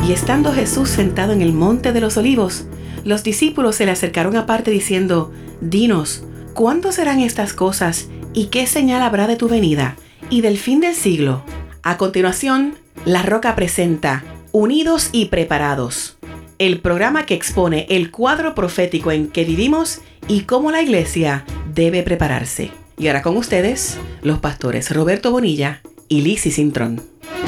Y estando Jesús sentado en el monte de los olivos, los discípulos se le acercaron aparte diciendo: Dinos, ¿cuándo serán estas cosas y qué señal habrá de tu venida y del fin del siglo? A continuación, La Roca presenta Unidos y Preparados, el programa que expone el cuadro profético en que vivimos y cómo la iglesia debe prepararse. Y ahora con ustedes, los pastores Roberto Bonilla y Lizzy Cintrón.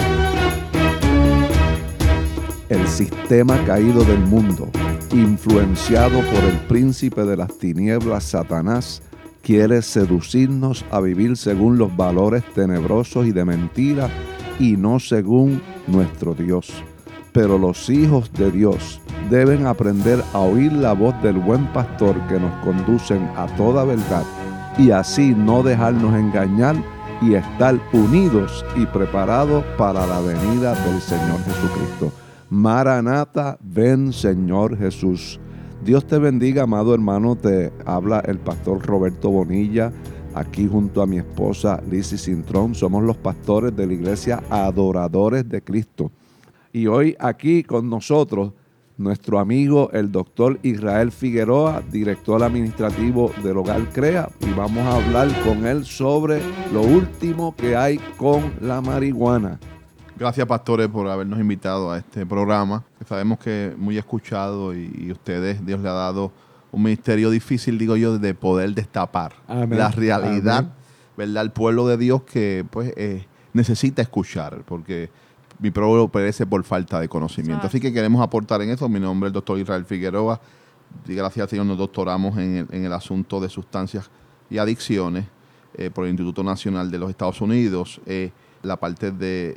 El sistema caído del mundo, influenciado por el príncipe de las tinieblas, Satanás, quiere seducirnos a vivir según los valores tenebrosos y de mentira y no según nuestro Dios. Pero los hijos de Dios deben aprender a oír la voz del buen pastor que nos conducen a toda verdad y así no dejarnos engañar y estar unidos y preparados para la venida del Señor Jesucristo. Maranata, ven Señor Jesús. Dios te bendiga, amado hermano. Te habla el pastor Roberto Bonilla, aquí junto a mi esposa Lizzy Cintrón. Somos los pastores de la iglesia Adoradores de Cristo. Y hoy aquí con nosotros, nuestro amigo el doctor Israel Figueroa, director administrativo del Hogar Crea, y vamos a hablar con él sobre lo último que hay con la marihuana. Gracias, pastores, por habernos invitado a este programa, que sabemos que es muy escuchado y ustedes, Dios le ha dado un ministerio difícil, digo yo, de poder destapar Amén. La realidad, Amén. ¿Verdad? El pueblo de Dios que pues necesita escuchar, porque mi pueblo perece por falta de conocimiento. Así que queremos aportar en eso. Mi nombre es el doctor Israel Figueroa. Y gracias al Señor nos doctoramos en el asunto de sustancias y adicciones por el Instituto Nacional de los Estados Unidos. La parte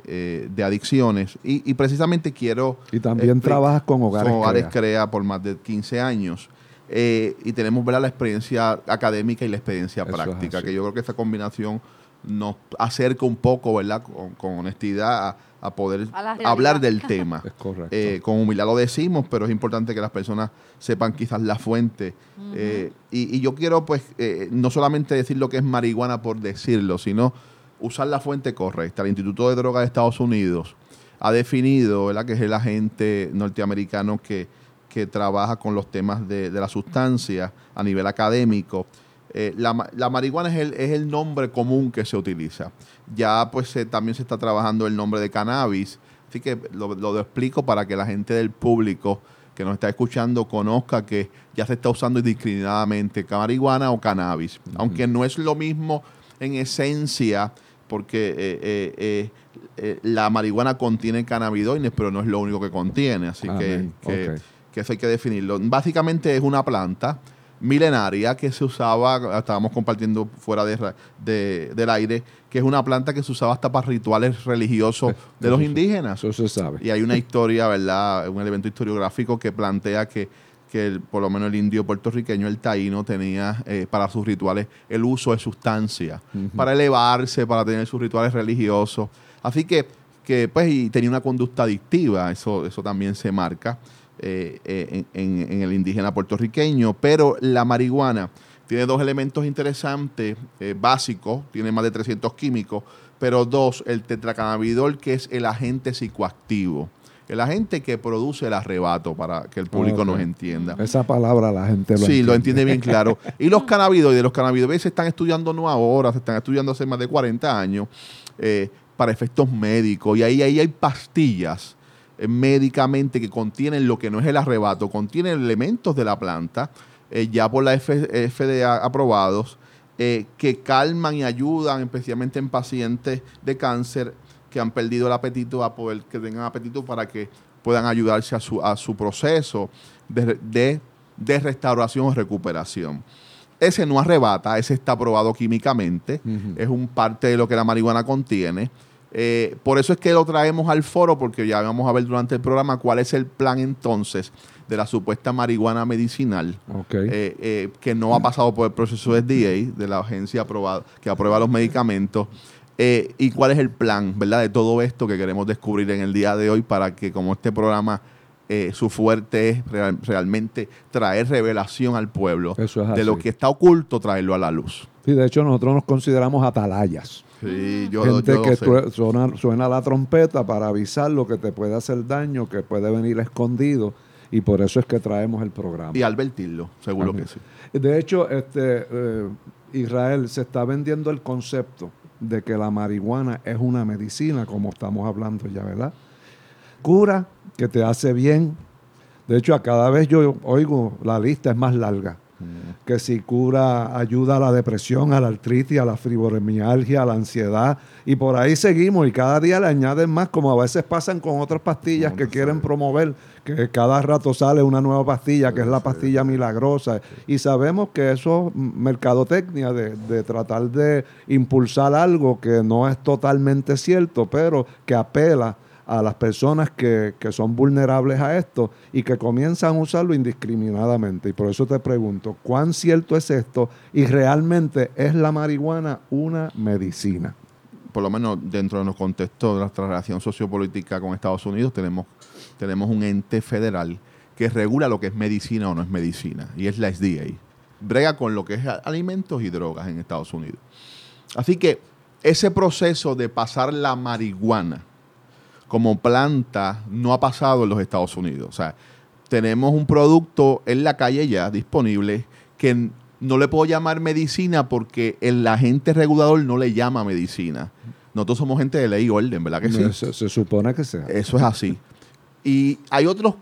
de adicciones y precisamente quiero... Y también trabajas con Hogares Crea por más de 15 años y tenemos, ¿verdad?, la experiencia académica y la experiencia práctica, que yo creo que esa combinación nos acerca un poco, ¿verdad?, con honestidad a poder hablar del tema. Es correcto. Con humildad lo decimos, pero es importante que las personas sepan quizás la fuente. Uh-huh. Y yo quiero, pues, no solamente decir lo que es marihuana por decirlo, sino usar la fuente correcta. El Instituto de Drogas de Estados Unidos ha definido, ¿verdad?, que es el agente norteamericano que trabaja con los temas de la sustancia a nivel académico. La marihuana es el nombre común que se utiliza. Ya pues también se está trabajando el nombre de cannabis. Así que lo explico para que la gente del público que nos está escuchando conozca que ya se está usando indiscriminadamente marihuana o cannabis. Uh-huh. Aunque no es lo mismo en esencia, porque la marihuana contiene cannabinoides, pero no es lo único que contiene, así que eso hay que definirlo. Básicamente es una planta milenaria que se usaba, estábamos compartiendo fuera del aire, que es una planta que se usaba hasta para rituales religiosos de los indígenas. Eso se sabe. Y hay una historia, ¿verdad?, un elemento historiográfico que plantea que por lo menos el indio puertorriqueño, el taíno, tenía para sus rituales el uso de sustancia, uh-huh, para elevarse, para tener sus rituales religiosos. Así que pues, y tenía una conducta adictiva, eso también se marca en el indígena puertorriqueño. Pero la marihuana tiene dos elementos interesantes, básicos, tiene más de 300 químicos, pero dos, el tetracannabinol, que es el agente psicoactivo. El agente que produce el arrebato, para que el público nos entienda. Esa palabra la gente lo entiende. Lo entiende bien claro. Y los cannabinoides se están estudiando no ahora, se están estudiando hace más de 40 años para efectos médicos. Y ahí hay pastillas médicamente que contienen lo que no es el arrebato, contienen elementos de la planta, ya por la FDA aprobados, que calman y ayudan, especialmente en pacientes de cáncer que han perdido el apetito, a poder que tengan apetito para que puedan ayudarse a su proceso de restauración o recuperación. Ese no arrebata, ese está aprobado químicamente, uh-huh, es un parte de lo que la marihuana contiene. Por eso es que lo traemos al foro, porque ya vamos a ver durante el programa cuál es el plan entonces de la supuesta marihuana medicinal, que no ha pasado por el proceso de FDA, de la agencia que aprueba los medicamentos. Y cuál es el plan, ¿verdad?, de todo esto que queremos descubrir en el día de hoy, para que, como este programa su fuerte es realmente traer revelación al pueblo. Eso es de así. lo que está oculto, traerlo a la luz. Sí, de hecho, nosotros nos consideramos atalayas. Sí, Gente que sé. suena la trompeta para avisar lo que te puede hacer daño, que puede venir escondido, y por eso es que traemos el programa. Y advertirlo, seguro Amén. que sí. De hecho, Israel, se está vendiendo el concepto de que la marihuana es una medicina, como estamos hablando ya, ¿verdad? Cura, que te hace bien. De hecho, a cada vez yo oigo, la lista es más larga. Que si cura, ayuda a la depresión, a la artritis, a la fibromialgia, a la ansiedad, y por ahí seguimos, y cada día le añaden más, como a veces pasan con otras pastillas que quieren promover, que cada rato sale una nueva pastilla, que es la pastilla milagrosa, y sabemos que eso es mercadotecnia de tratar de impulsar algo que no es totalmente cierto, pero que apela a las personas que son vulnerables a esto y que comienzan a usarlo indiscriminadamente. Y por eso te pregunto, ¿cuán cierto es esto? Y realmente, ¿es la marihuana una medicina? Por lo menos dentro de los contextos de nuestra relación sociopolítica con Estados Unidos, tenemos un ente federal que regula lo que es medicina o no es medicina, y es la SDA. Brega con lo que es alimentos y drogas en Estados Unidos. Así que ese proceso de pasar la marihuana como planta no ha pasado en los Estados Unidos. O sea, tenemos un producto en la calle ya disponible que no le puedo llamar medicina porque el agente regulador no le llama medicina. Nosotros somos gente de ley y orden, ¿verdad que sí? Se supone que sea. Eso es así. Y hay otros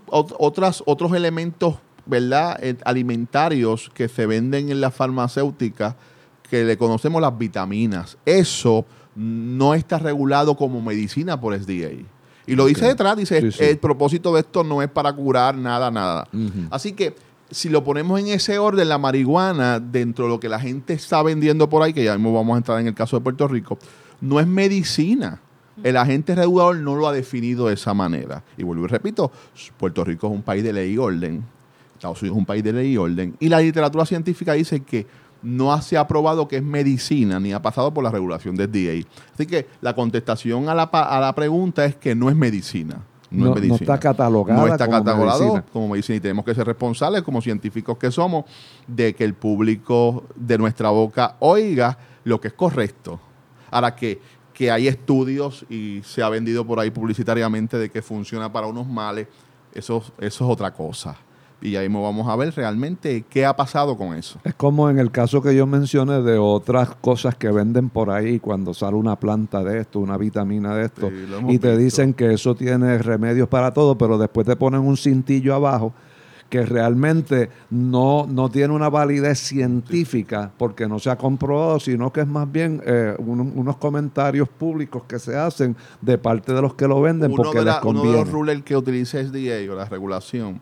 elementos, ¿verdad?, alimentarios que se venden en la farmacéutica que le conocemos las vitaminas. Eso no está regulado como medicina por SDA. Y lo dice detrás, dice, sí. El propósito de esto no es para curar nada. Uh-huh. Así que si lo ponemos en ese orden, la marihuana, dentro de lo que la gente está vendiendo por ahí, que ya mismo vamos a entrar en el caso de Puerto Rico, no es medicina. El agente regulador no lo ha definido de esa manera. Y vuelvo y repito, Puerto Rico es un país de ley y orden. Estados Unidos es un país de ley y orden. Y la literatura científica dice que no se ha probado que es medicina ni ha pasado por la regulación del FDA. Así que la contestación a la pregunta es que no es medicina. No está catalogada no está como catalogado medicina. Como medicina. Y tenemos que ser responsables como científicos que somos de que el público de nuestra boca oiga lo que es correcto. Ahora que hay estudios y se ha vendido por ahí publicitariamente de que funciona para unos males, eso es otra cosa. Y ahí vamos a ver realmente qué ha pasado con eso. Es como en el caso que yo mencioné de otras cosas que venden por ahí cuando sale una planta de esto, una vitamina de esto, sí, y te dicen que eso tiene remedios para todo, pero después te ponen un cintillo abajo que realmente no tiene una validez científica porque no se ha comprobado, sino que es más bien unos comentarios públicos que se hacen de parte de los que lo venden porque les conviene. Uno de los rules que utiliza SDA o la regulación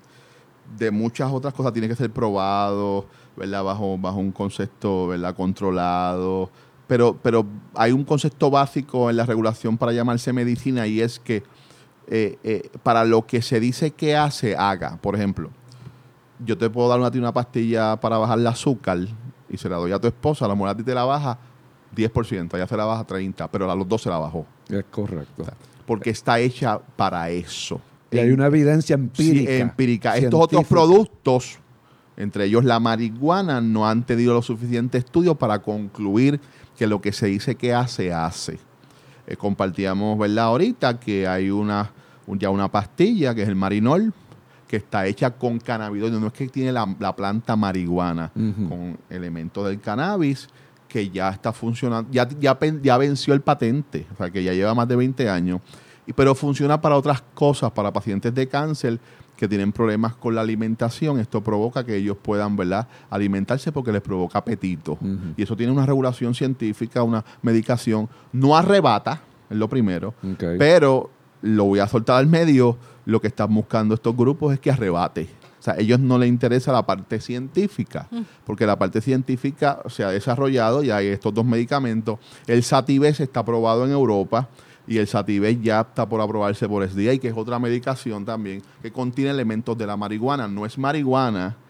de muchas otras cosas tiene que ser probado, ¿verdad? Bajo un concepto, ¿verdad?, controlado. Pero hay un concepto básico en la regulación para llamarse medicina, y es que para lo que se dice que haga. Por ejemplo, yo te puedo dar a ti una pastilla para bajar el azúcar y se la doy a tu esposa, a lo mejor a ti te la baja 10%, ella se la baja 30%, pero a los dos se la bajó. Es correcto. O sea, porque está hecha para eso. Y hay una evidencia empírica. Sí, empírica. Estos otros productos, entre ellos la marihuana, no han tenido los suficientes estudios para concluir que lo que se dice que hace. Compartíamos, ¿verdad?, ahorita que hay ya una pastilla, que es el Marinol, que está hecha con cannabinoides. No es que tiene la planta marihuana, uh-huh, con elementos del cannabis, que ya está funcionando, ya venció el patente, o sea, que ya lleva más de 20 años. Pero funciona para otras cosas, para pacientes de cáncer que tienen problemas con la alimentación. Esto provoca que ellos puedan, ¿verdad?, alimentarse porque les provoca apetito. Uh-huh. Y eso tiene una regulación científica, una medicación. No arrebata, es lo primero, okay, pero lo voy a soltar al medio. Lo que están buscando estos grupos es que arrebate. O sea, a ellos no les interesa la parte científica, porque la parte científica se ha desarrollado, ya hay estos dos medicamentos. El Sativex está aprobado en Europa, y el Sativex ya está por aprobarse por SDA, que es otra medicación también que contiene elementos de la marihuana. No es marihuana,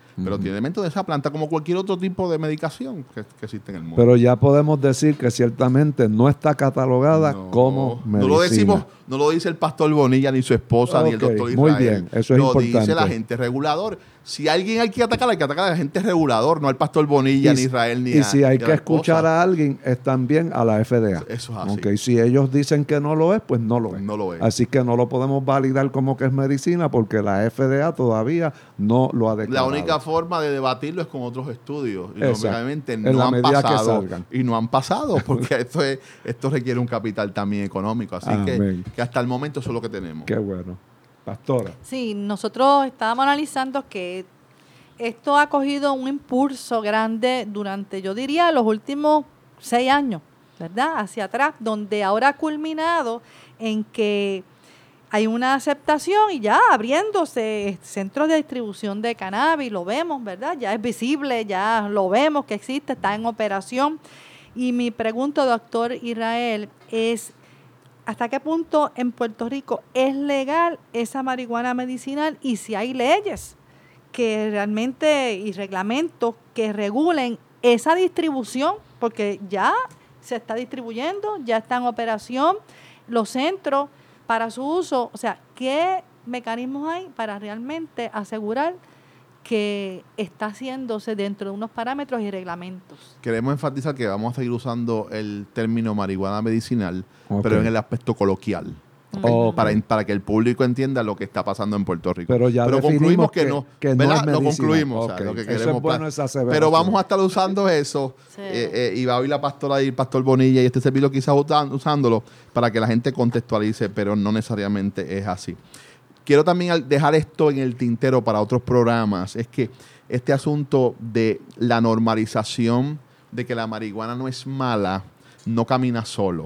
pero tiene elementos de esa planta como cualquier otro tipo de medicación que existe en el mundo. Pero ya podemos decir que ciertamente no está catalogada como medicina. No lo dice el pastor Bonilla, ni su esposa, ni el doctor Israel. Muy bien, eso es importante. Lo dice el agente regulador. Si alguien hay que atacar al agente regulador, no al pastor Bonilla, ni Israel, ni Y si hay que escuchar esposa. a alguien, es también a la FDA. Eso es así. Okay, si ellos dicen que no lo es, pues no lo es. No lo es. Así que no lo podemos validar como que es medicina porque la FDA todavía no lo ha declarado. La única forma de debatirlo es con otros estudios. Y Exacto. obviamente En no la han medida que pasado. salgan. Y no han pasado porque esto requiere un capital también económico. Así Amén. que hasta el momento eso es lo que tenemos. Qué bueno. Pastora. Sí, nosotros estábamos analizando que esto ha cogido un impulso grande durante, yo diría, los últimos 6 años, ¿verdad? Hacia atrás, donde ahora ha culminado en que hay una aceptación y ya abriéndose centros de distribución de cannabis, lo vemos, ¿verdad? Ya es visible, ya lo vemos que existe, está en operación. Y mi pregunta, doctor Israel, es ¿hasta qué punto en Puerto Rico es legal esa marihuana medicinal y si hay leyes que realmente y reglamentos que regulen esa distribución? Porque ya se está distribuyendo, ya está en operación los centros para su uso. O sea, ¿qué mecanismos hay para realmente asegurar que está haciéndose dentro de unos parámetros y reglamentos? Queremos enfatizar que vamos a seguir usando el término marihuana medicinal, Okay. pero en el aspecto coloquial. Okay. Para que el público entienda lo que está pasando en Puerto Rico. Pero ya concluimos definimos que no es ¿verdad? Lo medicina. concluimos. Okay. O sea, lo que Eso queremos es bueno, esa aseveración. pero vamos a estar usando eso. Sí. Y va a oír la pastora y el pastor Bonilla y este servidor quizás usándolo para que la gente contextualice, pero no necesariamente es así. Quiero también dejar esto en el tintero para otros programas. Es que este asunto de la normalización de que la marihuana no es mala, no camina solo.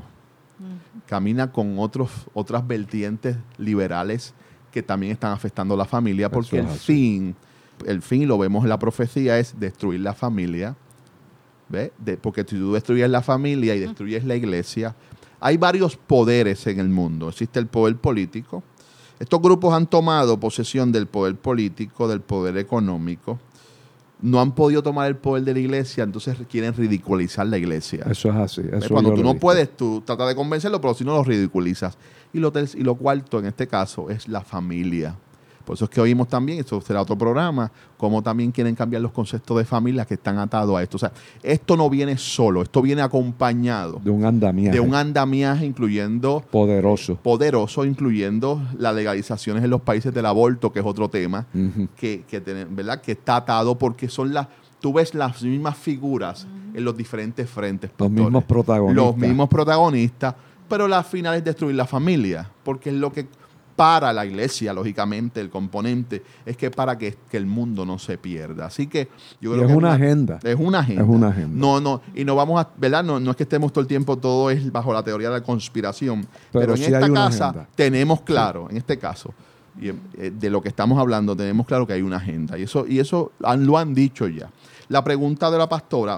Camina con otras vertientes liberales que también están afectando a la familia, porque el fin, y lo vemos en la profecía, es destruir la familia. ¿Ve? Porque si tú destruyes la familia y destruyes la iglesia, hay varios poderes en el mundo. Existe el poder político. Estos grupos han tomado posesión del poder político, del poder económico. No han podido tomar el poder de la iglesia, entonces quieren ridiculizar la iglesia. Eso es así. Eso Cuando yo tú lo no he visto. puedes, tú tratas de convencerlo, pero si no lo ridiculizas. Y lo cuarto, en este caso, es la familia. Por eso es que oímos también, esto será otro programa, cómo también quieren cambiar los conceptos de familia que están atados a esto. O sea, esto no viene solo, esto viene acompañado De un andamiaje. incluyendo poderoso. incluyendo las legalizaciones en los países del aborto, que es otro tema, Ujú. ¿verdad? Que está atado porque tú ves las mismas figuras en los diferentes frentes. Los pastores. mismos protagonistas. Los mismos protagonistas, pero la final es destruir la familia, porque es lo que para la iglesia, lógicamente, el componente es que para que el mundo no se pierda. Así que yo creo Y es que una agenda. Es una agenda. Es una agenda. No, y no vamos a, ¿verdad? No es que estemos todo el tiempo, todo es bajo la teoría de la conspiración. Pero en sí esta hay una casa agenda. tenemos claro, en este caso, y, de lo que estamos hablando, tenemos claro que hay una agenda. Y eso lo han dicho ya. La pregunta de la pastora,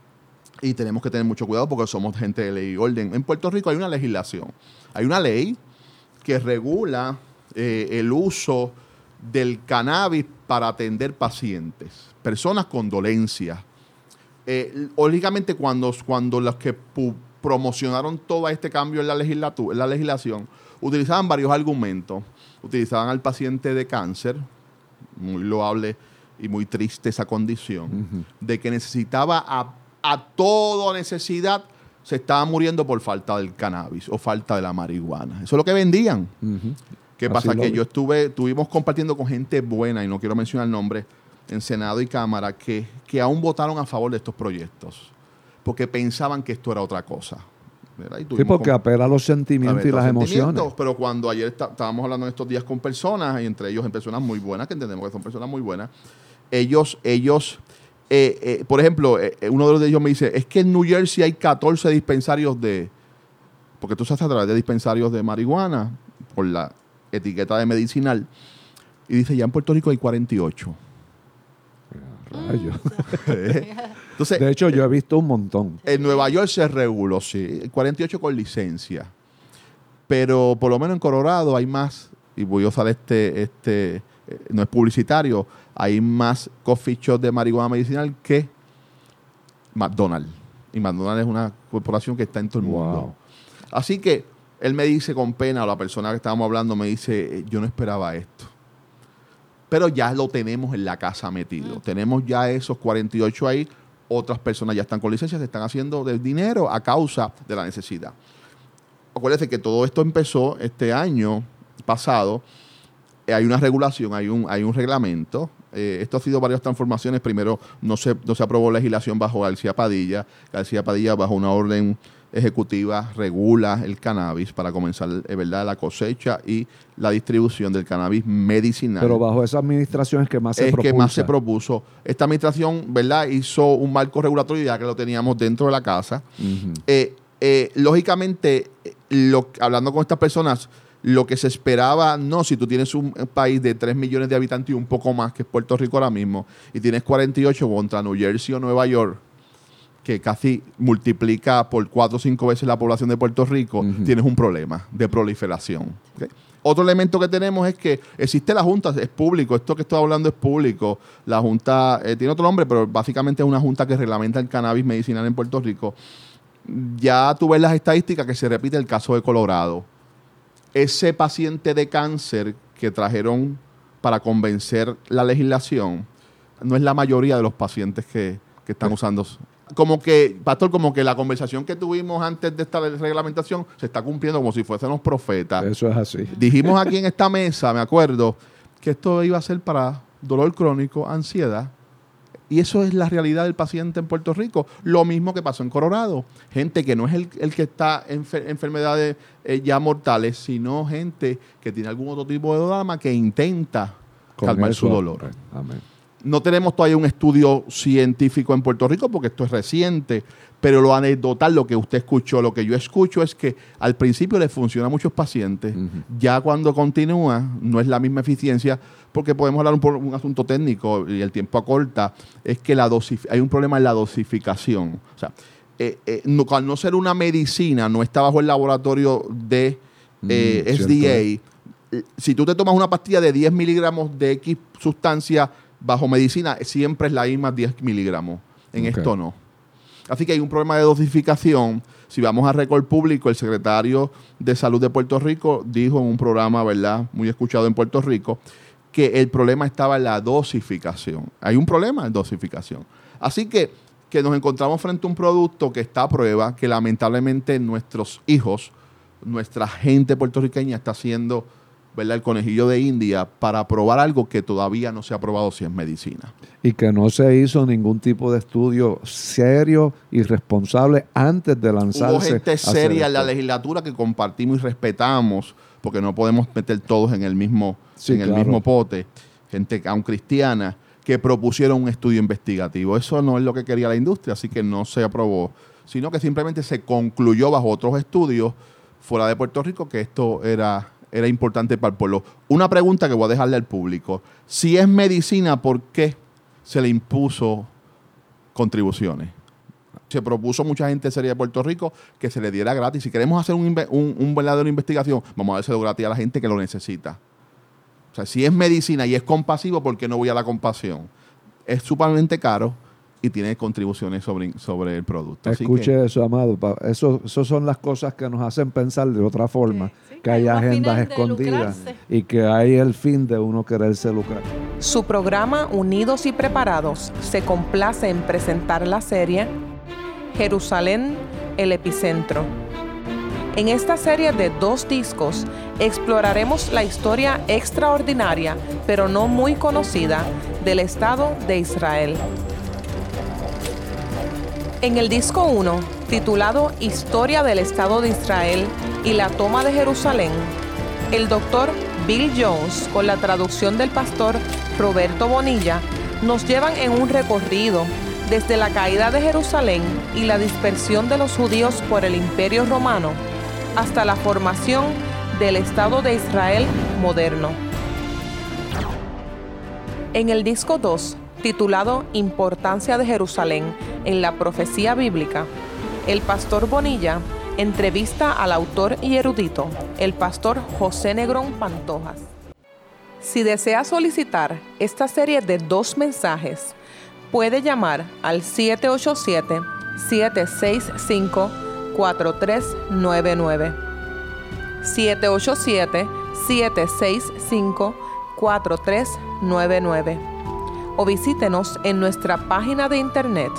y tenemos que tener mucho cuidado porque somos gente de ley y orden. En Puerto Rico hay una legislación. Hay una ley que regula el uso del cannabis para atender pacientes, personas con dolencias. Lógicamente, cuando los que promocionaron todo este cambio en la legislación, utilizaban varios argumentos. Utilizaban al paciente de cáncer, muy loable y muy triste esa condición, de que necesitaba a toda necesidad, se estaba muriendo por falta del cannabis o falta de la marihuana. Eso es lo que vendían. Ujú. ¿Qué Así pasa? lo Que vi. estuvimos compartiendo con gente buena, y no quiero mencionar nombres, en Senado y Cámara, que aún votaron a favor de estos proyectos, porque pensaban que esto era otra cosa. ¿Verdad? Y Sí, tuvimos porque apela a los sentimientos y las emociones. Pero cuando ayer estábamos hablando en estos días con personas, y entre ellos en personas muy buenas, que entendemos que son personas muy buenas, ellos por ejemplo, uno de ellos me dice, es que en New Jersey hay 14 dispensarios porque tú sabes a través de dispensarios de marihuana, por la etiqueta de medicinal, y dice, ya en Puerto Rico hay 48. Rayos. Entonces, De hecho, yo he visto un montón. en Nueva York se reguló, sí, 48 con licencia. Pero por lo menos en Colorado hay más, y voy a usar este no es publicitario, hay más coffee shop de marihuana medicinal que McDonald's. Y McDonald's es una corporación que está en todo el mundo. Así que él me dice con pena, o la persona que estábamos hablando me dice, yo no esperaba esto. Pero ya lo tenemos en la casa metido. Tenemos ya esos 48 ahí. Otras personas ya están con licencias, se están haciendo del dinero a causa de la necesidad. Acuérdense que todo esto empezó este año pasado. Hay una regulación, hay un reglamento. Esto ha sido varias transformaciones. Primero, no se aprobó legislación bajo García Padilla. García Padilla, bajo una orden ejecutiva, regula el cannabis para comenzar, ¿verdad?, la cosecha y la distribución del cannabis medicinal. Pero bajo esa administración es que más se propuso. Esta administración, ¿verdad?, hizo un marco regulatorio ya que lo teníamos dentro de la casa. Lógicamente, hablando con estas personas, lo que se esperaba, si tú tienes un país de 3 millones de habitantes y un poco más, que es Puerto Rico ahora mismo, y tienes 48 contra New Jersey o Nueva York, que casi multiplica por 4 o 5 veces la población de Puerto Rico, tienes un problema de proliferación. ¿Okay? Otro elemento que tenemos es que existe la Junta, es público, esto que estoy hablando es público. La Junta tiene otro nombre, pero básicamente es una Junta que reglamenta el cannabis medicinal en Puerto Rico. Ya tú ves las estadísticas que se repite el caso de Colorado. Ese paciente de cáncer que trajeron para convencer la legislación no es la mayoría de los pacientes que están usando. Pastor, como que la conversación que tuvimos antes de esta reglamentación se está cumpliendo como si fuésemos profetas. Eso es así. Dijimos aquí en esta mesa, me acuerdo, que esto iba a ser para dolor crónico, ansiedad. Y eso es la realidad del paciente en Puerto Rico. Lo mismo que pasó en Colorado. Gente que no es el que está en enfermedades ya mortales, sino gente que tiene algún otro tipo de drama que intenta calmar su dolor. Amén. No tenemos todavía un estudio científico en Puerto Rico porque esto es reciente, pero lo anecdotal, lo que usted escuchó, lo que yo escucho es que al principio le funciona a muchos pacientes. Ya cuando continúa, no es la misma eficiencia, porque podemos hablar por un asunto técnico y el tiempo acorta, es que hay un problema en la dosificación. O sea, al no ser una medicina, no está bajo el laboratorio de SDA. Si tú te tomas una pastilla de 10 miligramos de X sustancia bajo medicina, siempre es la misma 10 miligramos. En esto no. Así que hay un problema de dosificación. Si vamos a récord público, el secretario de Salud de Puerto Rico dijo en un programa, ¿verdad?, muy escuchado en Puerto Rico, que el problema estaba en la dosificación. Hay un problema en dosificación. Así que nos encontramos frente a un producto que está a prueba, que lamentablemente nuestros hijos, nuestra gente puertorriqueña está haciendo, ¿verdad?, el conejillo de India para probar algo que todavía no se ha probado si es medicina. Y que no se hizo ningún tipo de estudio serio y responsable antes de lanzarse. Hubo gente seria en la legislatura que compartimos y respetamos, porque no podemos meter todos en el mismo, mismo pote. Gente aún cristiana que propusieron un estudio investigativo. Eso no es lo que quería la industria, así que no se aprobó, sino que simplemente se concluyó bajo otros estudios fuera de Puerto Rico que esto era importante para el pueblo. Una pregunta que voy a dejarle al público. Si es medicina, ¿por qué se le impuso contribuciones? Se propuso mucha gente seria de Puerto Rico que se le diera gratis. Si queremos hacer un verdadero investigación, vamos a dárselo gratis a la gente que lo necesita. O sea, si es medicina y es compasivo, ¿por qué no voy a la compasión? Es sumamente caro y tiene contribuciones sobre el producto. Escuche eso, amado. Eso son las cosas que nos hacen pensar de otra forma, que hay agendas escondidas y que hay el fin de uno quererse lucrar. Su programa Unidos y Preparados se complace en presentar la serie Jerusalén, el epicentro. En esta serie de 2 discos exploraremos la historia extraordinaria, pero no muy conocida, del Estado de Israel. En el disco 1, titulado Historia del Estado de Israel y la toma de Jerusalén, el doctor Bill Jones, con la traducción del pastor Roberto Bonilla, nos llevan en un recorrido desde la caída de Jerusalén y la dispersión de los judíos por el Imperio Romano hasta la formación del Estado de Israel moderno. En el disco 2, titulado Importancia de Jerusalén en la profecía bíblica, el pastor Bonilla entrevista al autor y erudito, el pastor José Negrón Pantojas. Si desea solicitar esta serie de 2 mensajes, puede llamar al 787-765-4399. 787-765-4399. O visítenos en nuestra página de internet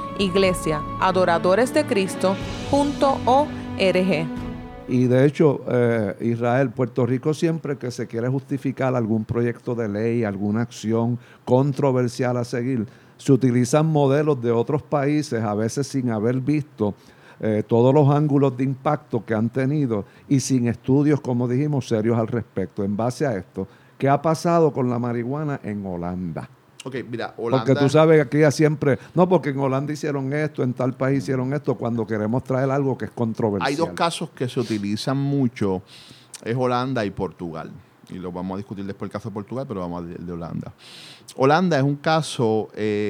iglesiaadoradoresdecristo.org. Y de hecho, Israel, Puerto Rico, siempre que se quiere justificar algún proyecto de ley, alguna acción controversial a seguir, se utilizan modelos de otros países, a veces sin haber visto todos los ángulos de impacto que han tenido y sin estudios, como dijimos, serios al respecto. En base a esto, ¿qué ha pasado con la marihuana en Holanda? Ok, mira, Holanda... Porque tú sabes que aquí ya siempre... No, porque en Holanda hicieron esto, en tal país hicieron esto, cuando queremos traer algo que es controversial. Hay 2 casos que se utilizan mucho, es Holanda y Portugal. Y lo vamos a discutir después el caso de Portugal, pero vamos a el de Holanda. Holanda es un caso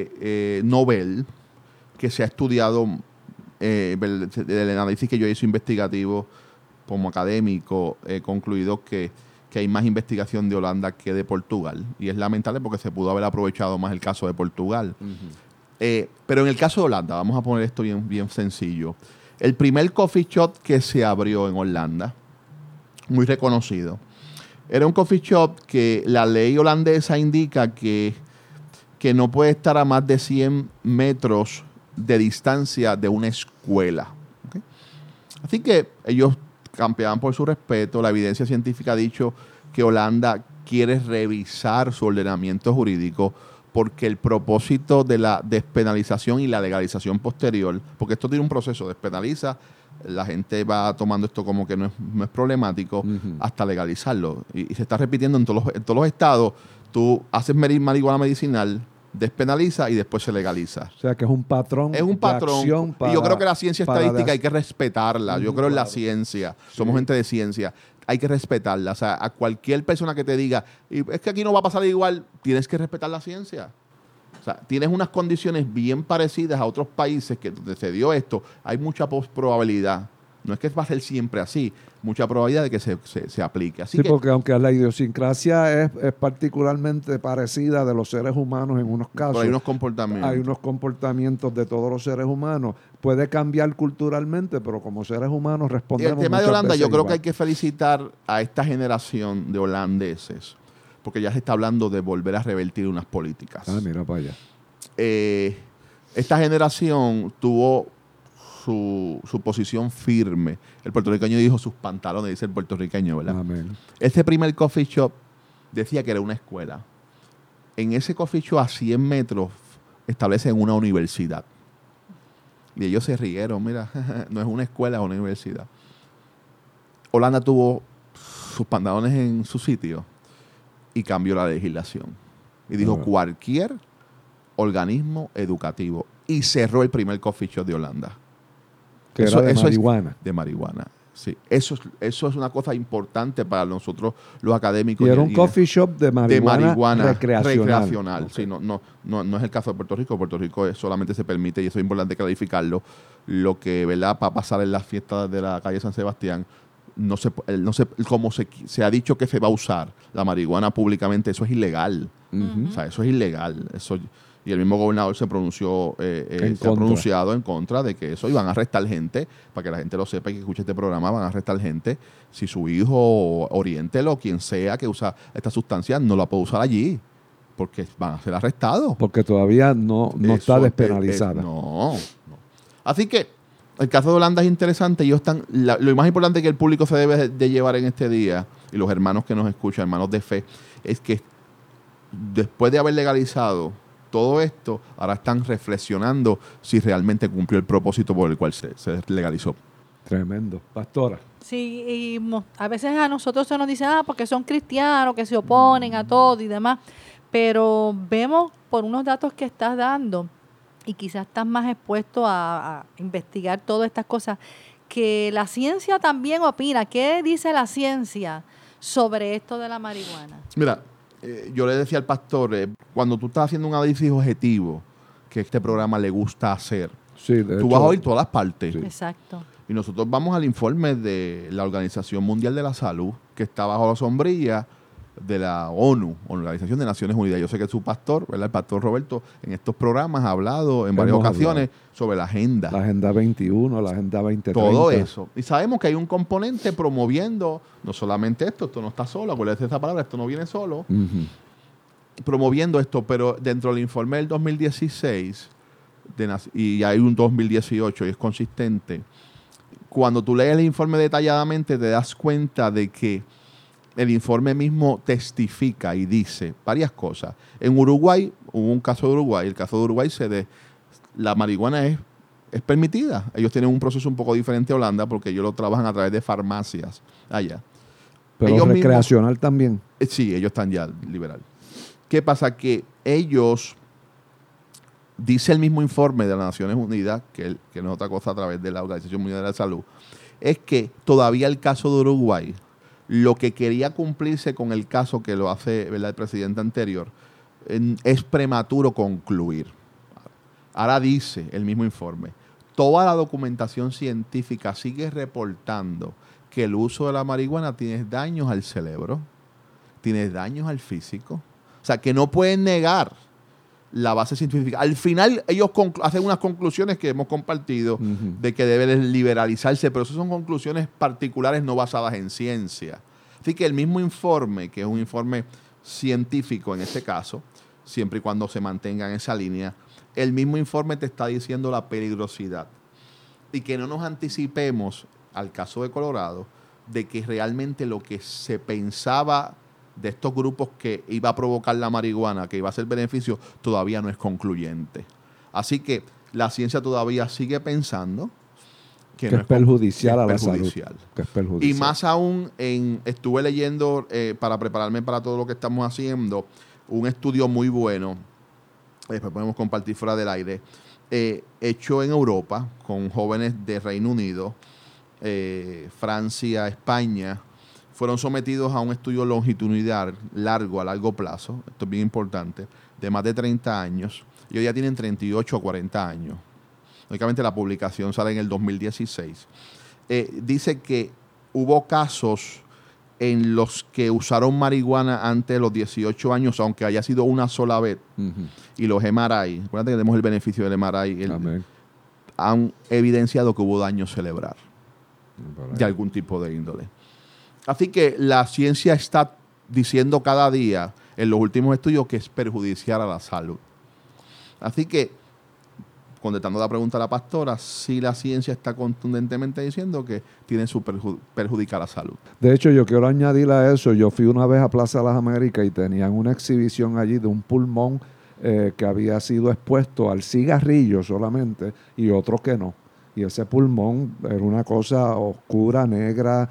novel que se ha estudiado, del análisis que yo hice investigativo como académico, he concluido que hay más investigación de Holanda que de Portugal. Y es lamentable porque se pudo haber aprovechado más el caso de Portugal. Pero en el caso de Holanda, vamos a poner esto bien sencillo. El primer coffee shop que se abrió en Holanda, muy reconocido, era un coffee shop que la ley holandesa indica que no puede estar a más de 100 metros de distancia de una escuela. ¿Okay? Así que ellos campeaban por su respeto. La evidencia científica ha dicho que Holanda quiere revisar su ordenamiento jurídico porque el propósito de la despenalización y la legalización posterior, porque esto tiene un proceso, despenaliza, la gente va tomando esto como que no es problemático, hasta legalizarlo. Y se está repitiendo en todos los estados. Tú haces marihuana medicinal, despenaliza y después se legaliza. O sea que es un patrón. Es un patrón. De acción Y yo creo que la ciencia estadística hay que respetarla. Yo creo en la ciencia. Sí. Somos gente de ciencia. Hay que respetarla. O sea, a cualquier persona que te diga, y es que aquí no va a pasar igual, tienes que respetar la ciencia. O sea, tienes unas condiciones bien parecidas a otros países que donde se dio esto. Hay mucha probabilidad. No es que va a ser siempre así. Mucha probabilidad de que se aplique. Así que, porque aunque la idiosincrasia es particularmente parecida de los seres humanos en unos casos, hay unos comportamientos. Hay unos comportamientos de todos los seres humanos. Puede cambiar culturalmente, pero como seres humanos respondemos. Y el tema de Holanda, yo creo que hay que felicitar a esta generación de holandeses, porque ya se está hablando de volver a revertir unas políticas. Ah, mira para allá. Esta generación tuvo su posición firme. El puertorriqueño dijo sus pantalones, dice el puertorriqueño, ¿verdad? Amén. Este primer coffee shop decía que era una escuela. En ese coffee shop a 100 metros establecen una universidad. Y ellos se rieron, mira, no es una escuela, es una universidad. Holanda tuvo sus pantalones en su sitio y cambió la legislación. Y dijo cualquier organismo educativo. Y cerró el primer coffee shop de Holanda. Que era de marihuana. De marihuana, sí. Eso es una cosa importante para nosotros, los académicos. Y era un coffee shop de marihuana recreacional. Okay. Sí, no es el caso de Puerto Rico. Puerto Rico solamente se permite, y eso es importante clarificarlo, lo que, ¿verdad?, para pasar en las fiestas de la calle San Sebastián, no se como se ha dicho que se va a usar la marihuana públicamente, eso es ilegal. O sea, eso es ilegal. Y el mismo gobernador se pronunció, se ha pronunciado en contra de que eso, iban a arrestar gente, para que la gente lo sepa y que escuche este programa, van a arrestar gente si su hijo, oriéntelo, quien sea que usa esta sustancia, no la puede usar allí, porque van a ser arrestados. Porque todavía no está despenalizada. No. Así que el caso de Holanda es interesante. Ellos están, lo más importante que el público se debe de llevar en este día, y los hermanos que nos escuchan, hermanos de fe, es que después de haber legalizado todo esto, ahora están reflexionando si realmente cumplió el propósito por el cual se legalizó. Tremendo. Pastora. Sí, y a veces a nosotros se nos dice, porque son cristianos, que se oponen a todo y demás, pero vemos por unos datos que estás dando, y quizás estás más expuesto a investigar todas estas cosas, que la ciencia también opina. ¿Qué dice la ciencia sobre esto de la marihuana? Mira, yo le decía al pastor, cuando tú estás haciendo un análisis objetivo, que este programa le gusta hacer, sí, tú vas a oír todas las partes. Sí. Exacto. Y nosotros vamos al informe de la Organización Mundial de la Salud, que está bajo la sombrilla de la ONU, Organización de Naciones Unidas. Yo sé que su pastor, ¿verdad? El pastor Roberto, en estos programas ha hablado en varias ocasiones sobre la agenda. La Agenda 21, la Agenda 2030. Todo eso. Y sabemos que hay un componente promoviendo, no solamente esto no está solo, acuérdense de esta palabra, esto no viene solo, promoviendo esto, pero dentro del informe del 2016, y hay un 2018 y es consistente, cuando tú lees el informe detalladamente te das cuenta de que el informe mismo testifica y dice varias cosas. En Uruguay, hubo un caso de Uruguay, el caso de Uruguay la marihuana es permitida. Ellos tienen un proceso un poco diferente a Holanda porque ellos lo trabajan a través de farmacias allá. Pero ellos recreacional mismos, también. Sí, ellos están ya liberal. ¿Qué pasa? Que ellos, dice el mismo informe de las Naciones Unidas, que no es otra cosa a través de la Organización Mundial de la Salud, es que todavía el caso de Uruguay, lo que quería cumplirse con el caso que lo hace, ¿verdad?, el presidente anterior, es prematuro concluir. Ahora dice el mismo informe, toda la documentación científica sigue reportando que el uso de la marihuana tiene daños al cerebro, tiene daños al físico. O sea, que no pueden negar la base científica. Al final ellos hacen unas conclusiones que hemos compartido de que debe liberalizarse, pero esas son conclusiones particulares no basadas en ciencia. Así que el mismo informe, que es un informe científico en este caso, siempre y cuando se mantenga en esa línea, el mismo informe te está diciendo la peligrosidad. Y que no nos anticipemos al caso de Colorado de que realmente lo que se pensaba de estos grupos que iba a provocar la marihuana, que iba a ser beneficio, todavía no es concluyente. Así que la ciencia todavía sigue pensando que no es perjudicial a la salud. Que es perjudicial. Y más aún, estuve leyendo, para prepararme para todo lo que estamos haciendo, un estudio muy bueno, después podemos compartir fuera del aire, hecho en Europa con jóvenes de Reino Unido, Francia, España. Fueron sometidos a un estudio longitudinal a largo plazo, esto es bien importante, de más de 30 años, y hoy ya tienen 38 o 40 años. Lógicamente la publicación sale en el 2016. Dice que hubo casos en los que usaron marihuana antes de los 18 años, aunque haya sido una sola vez, y los MRI, acuérdate que tenemos el beneficio del MRI, han evidenciado que hubo daño cerebral de algún tipo de índole. Así que la ciencia está diciendo cada día en los últimos estudios que es perjudicial a la salud. Así que, contestando la pregunta de la pastora, sí la ciencia está contundentemente diciendo que tiene su perjudica la salud. De hecho, yo quiero añadir a eso, yo fui una vez a Plaza de las Américas y tenían una exhibición allí de un pulmón que había sido expuesto al cigarrillo solamente y otro que no. Y ese pulmón era una cosa oscura, negra,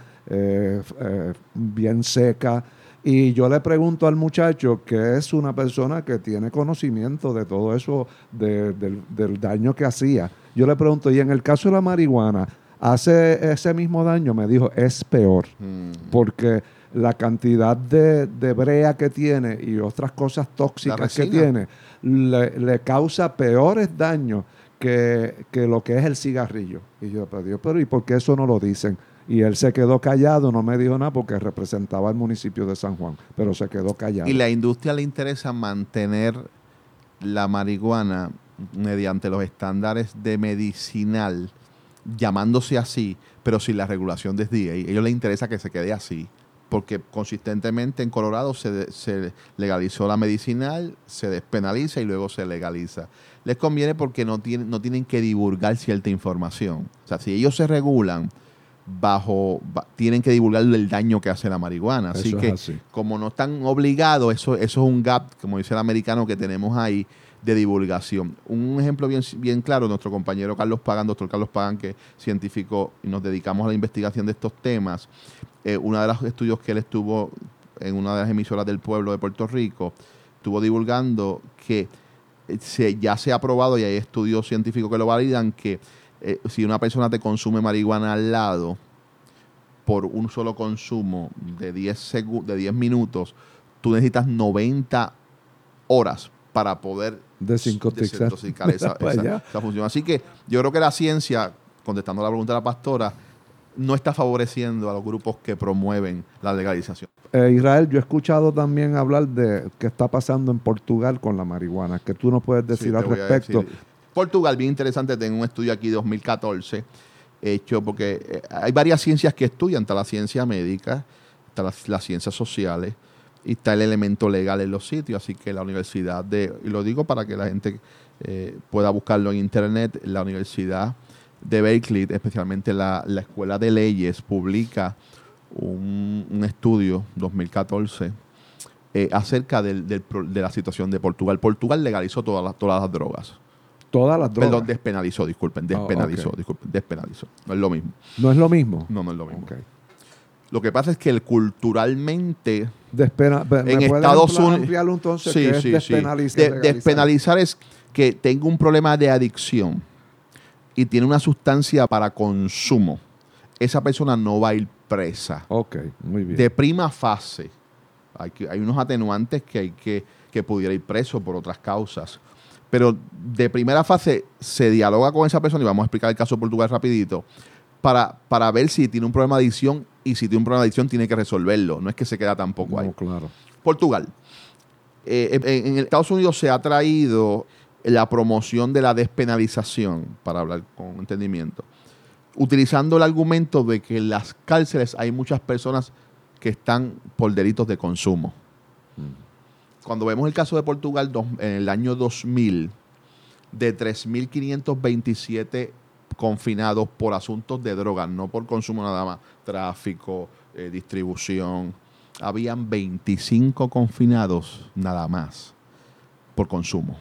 bien seca. Y yo le pregunto al muchacho, que es una persona que tiene conocimiento de todo eso, del daño que hacía. Yo le pregunto, y en el caso de la marihuana, ¿hace ese mismo daño? Me dijo, es peor. Porque la cantidad de brea que tiene y otras cosas tóxicas que tiene, le causa peores daños que lo que es el cigarrillo. Y yo, pero ¿y por qué eso no lo dicen? Y él se quedó callado, no me dijo nada porque representaba el municipio de San Juan, pero se quedó callado. Y la industria le interesa mantener la marihuana mediante los estándares de medicinal, llamándose así, pero sin la regulación de FDA. A ellos les interesa que se quede así, porque consistentemente en Colorado se legalizó la medicinal, se despenaliza y luego se legaliza. Les conviene porque no tienen que divulgar cierta información. O sea, si ellos se regulan, tienen que divulgar el daño que hace la marihuana. Así que, como no están obligados, eso es un gap, como dice el americano, que tenemos ahí de divulgación. Un ejemplo bien claro, nuestro compañero Carlos Pagan, doctor Carlos Pagan, que es científico y nos dedicamos a la investigación de estos temas. Uno de los estudios que él estuvo en una de las emisoras del pueblo de Puerto Rico, estuvo divulgando que ya se ha probado y hay estudios científicos que lo validan, que si una persona te consume marihuana al lado por un solo consumo de 10 minutos, tú necesitas 90 horas para poder desintoxicar esa función. Así que yo creo que la ciencia, contestando la pregunta de la pastora, no está favoreciendo a los grupos que promueven la legalización. Israel, yo he escuchado también hablar de qué está pasando en Portugal con la marihuana. ¿Qué tú nos puedes decir Sí, al te voy a respecto? decir. Portugal, bien interesante, tengo un estudio aquí 2014 hecho porque hay varias ciencias que estudian. Está la ciencia médica, está las ciencias sociales y está el elemento legal en los sitios. Así que la universidad y lo digo para que la gente pueda buscarlo en internet, la universidad de Berkeley, especialmente la Escuela de Leyes, publica un estudio 2014 acerca de la situación de Portugal. Portugal legalizó todas las drogas. Todas las drogas. Perdón, despenalizó, disculpen. Despenalizó. No es lo mismo. ¿No es lo mismo? No es lo mismo. Ok. Lo que pasa es que ¿Me culturalmente puedes Estados Unidos- ampliarlo entonces? Sí, ¿Qué es sí, sí. despenalizar? Legalizar? Despenalizar es que tenga un problema de adicción y tiene una sustancia para consumo. Esa persona no va a ir presa. Ok, muy bien. De prima fase. Hay unos atenuantes que pudiera ir preso por otras causas. Pero de primera fase se dialoga con esa persona, y vamos a explicar el caso de Portugal rapidito, para ver si tiene un problema de adicción, y si tiene un problema de adicción tiene que resolverlo. No es que se queda tampoco ahí. No, claro. Portugal. En Estados Unidos se ha traído la promoción de la despenalización, para hablar con entendimiento, utilizando el argumento de que en las cárceles hay muchas personas que están por delitos de consumo. Cuando vemos el caso de Portugal en el año 2000, de 3.527 confinados por asuntos de drogas, no por consumo nada más, tráfico, distribución, habían 25 confinados nada más por consumo.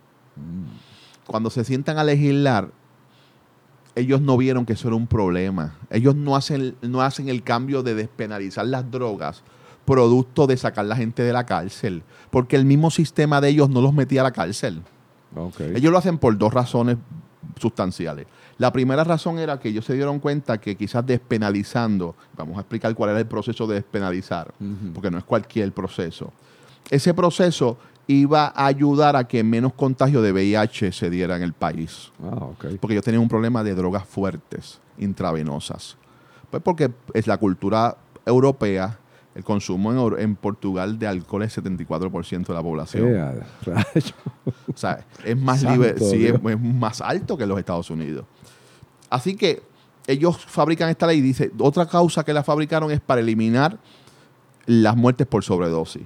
Cuando se sientan a legislar, ellos no vieron que eso era un problema. Ellos no hacen el cambio de despenalizar las drogas producto de sacar la gente de la cárcel, porque el mismo sistema de ellos no los metía a la cárcel. Okay. Ellos lo hacen por dos razones sustanciales. La primera razón era que ellos se dieron cuenta que quizás despenalizando, vamos a explicar cuál era el proceso de despenalizar, porque no es cualquier proceso. Ese proceso iba a ayudar a que menos contagio de VIH se diera en el país. Porque ellos tenían un problema de drogas fuertes, intravenosas. Pues porque es la cultura europea. El consumo en Portugal de alcohol es 74% de la población. O sea, es más es más alto que en los Estados Unidos. Así que ellos fabrican esta ley y dice, otra causa que la fabricaron es para eliminar las muertes por sobredosis.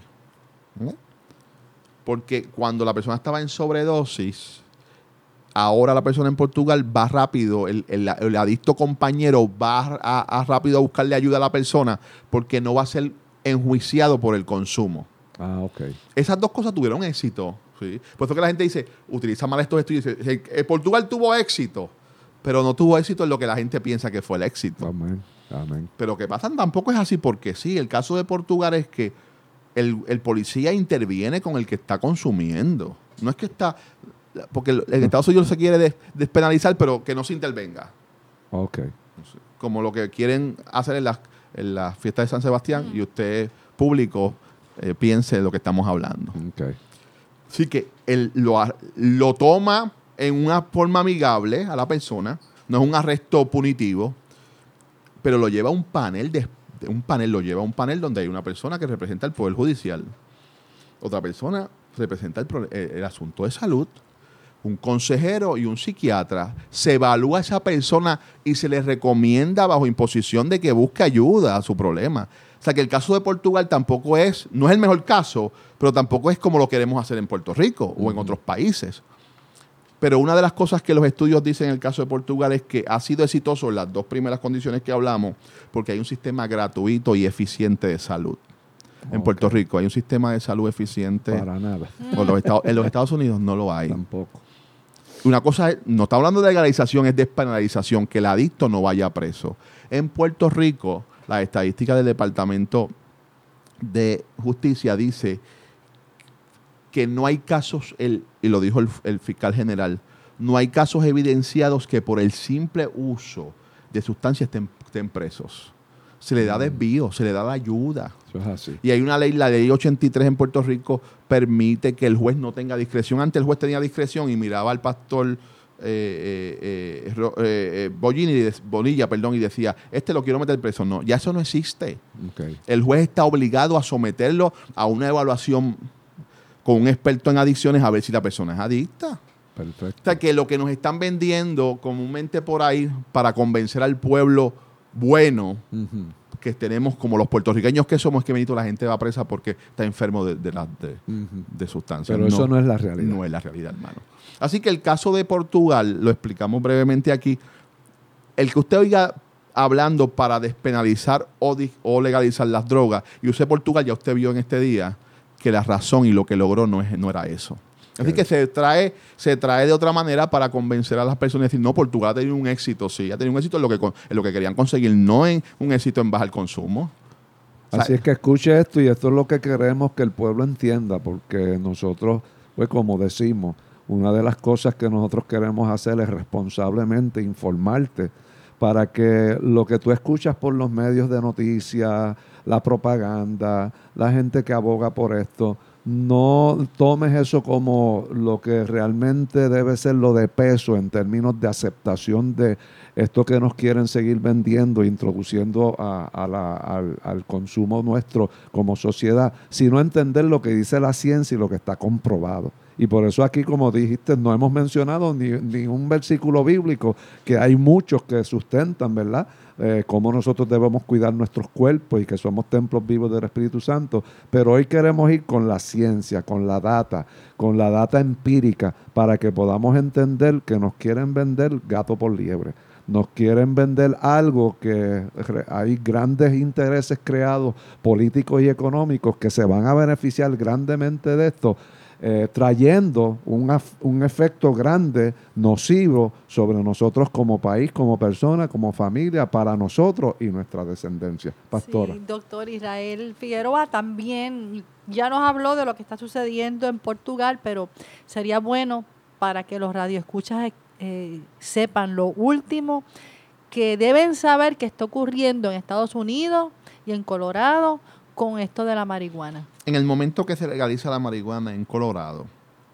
Porque cuando la persona estaba en sobredosis, ahora la persona en Portugal va rápido, el adicto compañero va a rápido a buscarle ayuda a la persona, porque no va a ser enjuiciado por el consumo. Esas dos cosas tuvieron éxito. ¿Sí? Por eso que la gente dice, utiliza mal estos estudios. Dice, Portugal tuvo éxito, pero no tuvo éxito en lo que la gente piensa que fue el éxito. Amén. Pero que pasa tampoco es así, porque sí, el caso de Portugal es que el policía interviene con el que está consumiendo. No es que está... Porque en Estados Unidos se quiere despenalizar, pero que no se intervenga. Como lo que quieren hacer en la fiesta de San Sebastián, y usted, público, piense lo que estamos hablando. Así que él lo toma en una forma amigable a la persona, no es un arresto punitivo, pero lo lleva a un panel donde hay una persona que representa el Poder Judicial, otra persona representa el asunto de salud, un consejero y un psiquiatra. Se evalúa a esa persona y se le recomienda bajo imposición de que busque ayuda a su problema. O sea que el caso de Portugal tampoco no es el mejor caso, pero tampoco es como lo queremos hacer en Puerto Rico o en otros países. Pero una de las cosas que los estudios dicen en el caso de Portugal es que ha sido exitoso en las dos primeras condiciones que hablamos, porque hay un sistema gratuito y eficiente de salud. En Puerto Rico hay un sistema de salud eficiente. Para nada. En los Estados Unidos no lo hay. Tampoco. Una cosa no está hablando de legalización, es despenalización, que el adicto no vaya preso. En Puerto Rico, la estadística del Departamento de Justicia dice que no hay casos, y lo dijo el fiscal general, no hay casos evidenciados que por el simple uso de sustancias estén presos. Se le da desvío, se le da la ayuda. Eso es así. Y hay una ley, la ley 83 en Puerto Rico, permite que el juez no tenga discreción. Antes el juez tenía discreción y miraba al pastor Bonilla, y decía, lo quiero meter preso. No, ya eso no existe. Okay. El juez está obligado a someterlo a una evaluación con un experto en adicciones a ver si la persona es adicta. Perfecto. O sea, que lo que nos están vendiendo comúnmente por ahí para convencer al pueblo bueno, que tenemos como los puertorriqueños que somos, que Benito, la gente va presa porque está enfermo de sustancias. Pero eso no es la realidad. No es la realidad, hermano. Así que el caso de Portugal, lo explicamos brevemente aquí, el que usted oiga hablando para despenalizar o legalizar las drogas, y use Portugal, ya usted vio en este día que la razón y lo que logró no era eso. Así que se trae de otra manera para convencer a las personas y decir, no, Portugal ha tenido un éxito, sí, ha tenido un éxito en lo que querían conseguir, no en un éxito en bajar el consumo. Así es que escuche esto, y esto es lo que queremos que el pueblo entienda, porque nosotros, pues como decimos, una de las cosas que nosotros queremos hacer es responsablemente informarte para que lo que tú escuchas por los medios de noticias, la propaganda, la gente que aboga por esto, no tomes eso como lo que realmente debe ser lo de peso en términos de aceptación de esto que nos quieren seguir vendiendo, introduciendo al consumo nuestro como sociedad, sino entender lo que dice la ciencia y lo que está comprobado. Y por eso aquí, como dijiste, no hemos mencionado ni un versículo bíblico, que hay muchos que sustentan, ¿verdad? Cómo nosotros debemos cuidar nuestros cuerpos y que somos templos vivos del Espíritu Santo. Pero hoy queremos ir con la ciencia, con la data empírica, para que podamos entender que nos quieren vender gato por liebre. Nos quieren vender algo que hay grandes intereses creados, políticos y económicos, que se van a beneficiar grandemente de esto, trayendo un efecto grande, nocivo, sobre nosotros como país, como persona, como familia, para nosotros y nuestra descendencia. Pastora. Sí, doctor Israel Figueroa también ya nos habló de lo que está sucediendo en Portugal, pero sería bueno para que los radioescuchas sepan lo último que deben saber que está ocurriendo en Estados Unidos y en Colorado con esto de la marihuana. En el momento que se legaliza la marihuana en Colorado,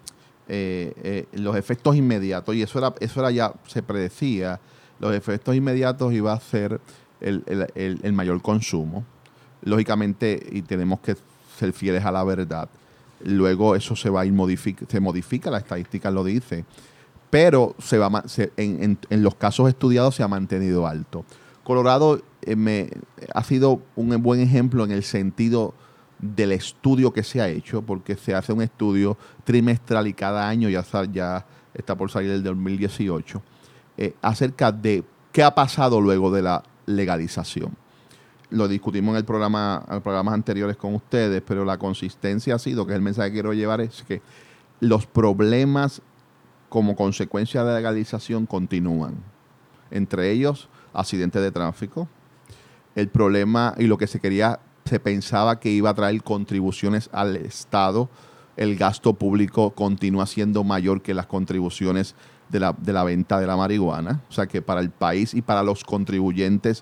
los efectos inmediatos, y eso era ya, se predecía, los efectos inmediatos iba a ser el mayor consumo. Lógicamente, y tenemos que ser fieles a la verdad, luego eso se va a ir se modifica, la estadística lo dice, pero en los casos estudiados se ha mantenido alto. Colorado ha sido un buen ejemplo en el sentido del estudio que se ha hecho, porque se hace un estudio trimestral y cada año ya está por salir el 2018, acerca de qué ha pasado luego de la legalización. Lo discutimos en programas anteriores con ustedes, pero la consistencia ha sido, que es el mensaje que quiero llevar, es que los problemas como consecuencia de la legalización continúan. Entre ellos, accidentes de tráfico, el problema y lo que se pensaba que iba a traer contribuciones al Estado. El gasto público continúa siendo mayor que las contribuciones de la venta de la marihuana. O sea que para el país y para los contribuyentes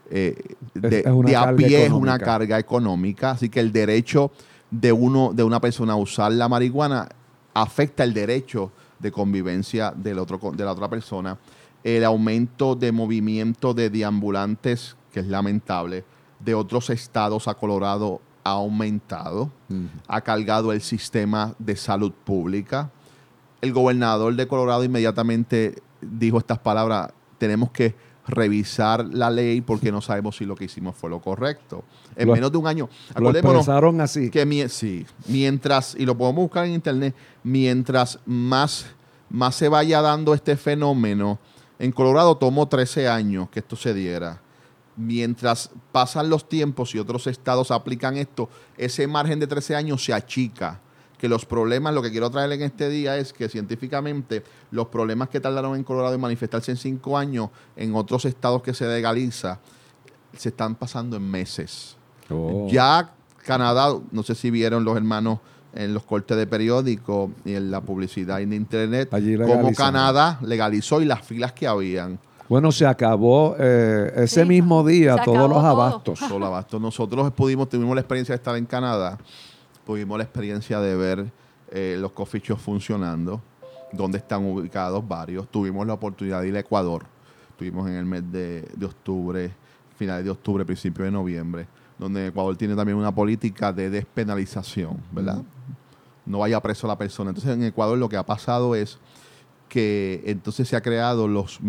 de a pie es una carga económica. Así que el derecho de una persona a usar la marihuana afecta el derecho de convivencia de la otra persona. El aumento de movimiento de deambulantes, que es lamentable, de otros estados a Colorado ha aumentado, ha cargado el sistema de salud pública. El gobernador de Colorado inmediatamente dijo estas palabras: tenemos que revisar la ley porque no sabemos si lo que hicimos fue lo correcto. En menos de un año. Lo expresaron así. Sí, mientras, y lo podemos buscar en internet, mientras más se vaya dando este fenómeno, en Colorado tomó 13 años que esto se diera. Mientras pasan los tiempos y otros estados aplican esto, ese margen de 13 años se achica. Que los problemas, lo que quiero traer en este día es que científicamente los problemas que tardaron en Colorado en manifestarse en 5 años, en otros estados que se legaliza, se están pasando en meses. Oh. Ya Canadá, no sé si vieron los hermanos en los cortes de periódico y en la publicidad en internet, cómo Canadá legalizó y las filas que habían. Bueno, se acabó ese mismo día todos los abastos. Todos los abastos. Nosotros tuvimos la experiencia de estar en Canadá, tuvimos la experiencia de ver los coffee shops funcionando dónde están ubicados varios. Tuvimos la oportunidad de ir a Ecuador. Estuvimos en el mes de octubre, finales de octubre, principio de noviembre, donde Ecuador tiene también una política de despenalización, ¿verdad? No vaya preso la persona. Entonces, en Ecuador lo que ha pasado es que entonces se ha creado las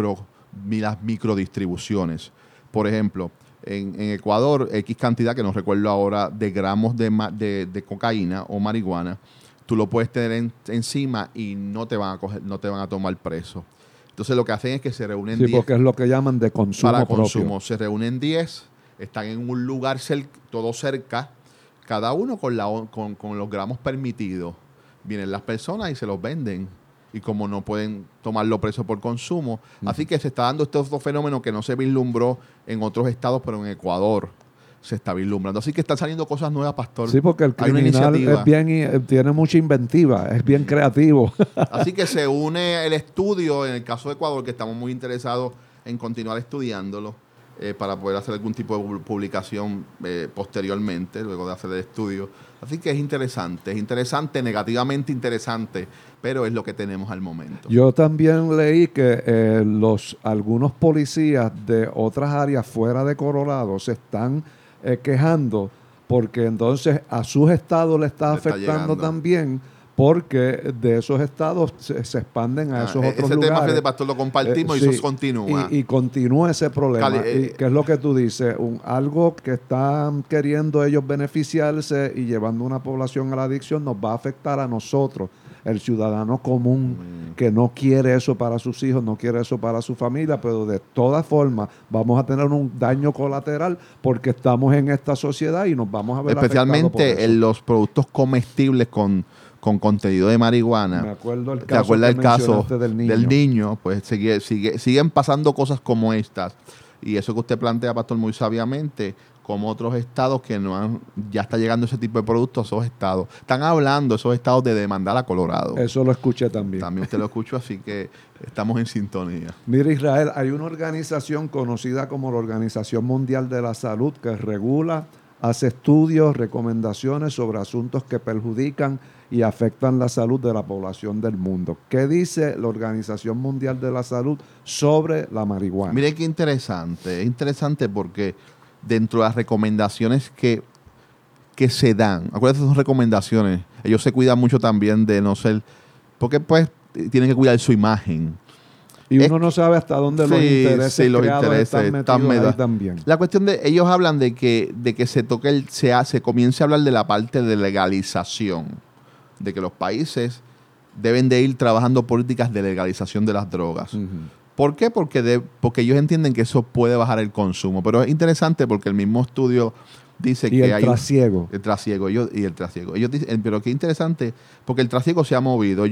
microdistribuciones. Por ejemplo, en Ecuador, X cantidad, que no recuerdo ahora, de gramos de cocaína o marihuana, tú lo puedes tener encima y no te van a tomar preso. Entonces lo que hacen es que se reúnen 10. Sí, porque es lo que llaman de consumo para propio. consumo. Se reúnen 10, están en un lugar todo cerca, cada uno con los gramos permitidos. Vienen las personas y se los venden. Y como no pueden tomarlo preso por consumo. Así que se está dando este otro fenómeno que no se vislumbró en otros estados, pero en Ecuador se está vislumbrando. Así que están saliendo cosas nuevas, pastor. Sí, porque el criminal tiene mucha inventiva, es bien creativo. Así que se une el estudio, en el caso de Ecuador, que estamos muy interesados en continuar estudiándolo para poder hacer algún tipo de publicación posteriormente, luego de hacer el estudio. Así que es interesante, negativamente interesante, pero es lo que tenemos al momento. Yo también leí que algunos policías de otras áreas fuera de Colorado se están quejando porque entonces a sus estados le está afectando también, porque de esos estados se expanden a esos otros lugares. Ese tema de pastor lo compartimos y sí, eso continúa. Y continúa ese problema. ¿Qué es lo que tú dices? Algo que están queriendo ellos beneficiarse y llevando una población a la adicción nos va a afectar a nosotros, el ciudadano común, que no quiere eso para sus hijos, no quiere eso para su familia, pero de todas formas vamos a tener un daño colateral porque estamos en esta sociedad y nos vamos a ver especialmente afectados por eso. En los productos comestibles con contenido de marihuana. Me acuerdo ¿Te acuerdas del caso del niño? Pues siguen pasando cosas como estas. Y eso que usted plantea, pastor, muy sabiamente, como otros estados que ya está llegando ese tipo de productos a esos estados. Están hablando esos estados de demandar a Colorado. Eso lo escuché también. También usted lo escuchó, así que estamos en sintonía. Mira, Israel, hay una organización conocida como la Organización Mundial de la Salud que regula, hace estudios, recomendaciones sobre asuntos que perjudican y afectan la salud de la población del mundo. ¿Qué dice la Organización Mundial de la Salud sobre la marihuana? Mire qué interesante. Es interesante porque dentro de las recomendaciones que se dan, acuérdense, son recomendaciones. Ellos se cuidan mucho también de no ser, porque pues tienen que cuidar su imagen. Y uno no sabe hasta dónde los intereses están metidos ahí también. La cuestión de ellos hablan de que se comience a hablar de la parte de legalización, de que los países deben de ir trabajando políticas de legalización de las drogas. Uh-huh. ¿Por qué? Porque ellos entienden que eso puede bajar el consumo. Pero es interesante porque el mismo estudio dice que hay... El trasiego. Ellos dicen, pero qué interesante, porque el trasiego se ha movido.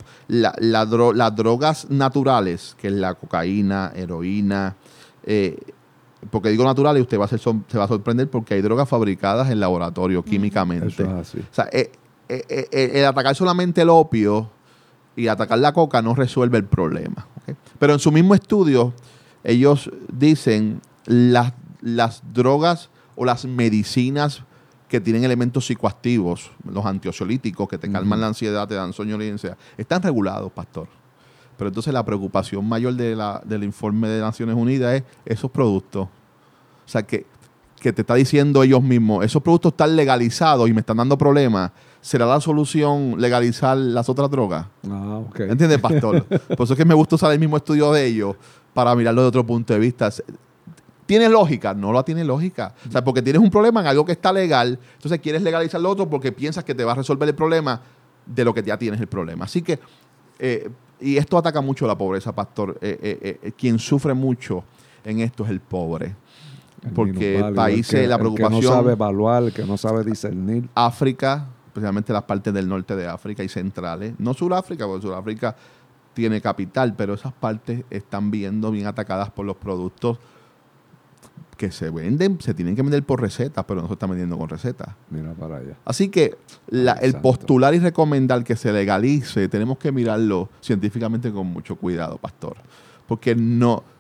Las drogas naturales, que es la cocaína, heroína, porque digo naturales, usted se va a sorprender porque hay drogas fabricadas en laboratorio químicamente. Eso es así. O sea, el atacar solamente el opio y atacar la coca no resuelve el problema. ¿Okay? Pero en su mismo estudio, ellos dicen las drogas o las medicinas que tienen elementos psicoactivos, los antiansiolíticos que te calman la ansiedad, te dan somnolencia, están regulados, pastor. Pero entonces la preocupación mayor del informe de Naciones Unidas es esos productos. O sea, que te está diciendo ellos mismos, esos productos están legalizados y me están dando problemas. ¿Será la solución legalizar las otras drogas? Ah, ok. ¿Entiendes, pastor? Por eso es que me gusta usar el mismo estudio de ellos para mirarlo de otro punto de vista. ¿Tiene lógica? No la tiene lógica. O sea, porque tienes un problema en algo que está legal, entonces quieres legalizar lo otro porque piensas que te va a resolver el problema de lo que ya tienes el problema. Así que, y esto ataca mucho a la pobreza, pastor. Quien sufre mucho en esto es el pobre. Porque el país, la preocupación... El que no sabe evaluar, el que no sabe discernir. África, especialmente las partes del norte de África y centrales. No Sudáfrica, porque Sudáfrica tiene capital, pero esas partes están viendo bien atacadas por los productos que se venden, se tienen que vender por recetas, pero no se están vendiendo con recetas. Mira para allá. Así que el postular y recomendar que se legalice, tenemos que mirarlo científicamente con mucho cuidado, pastor. Porque no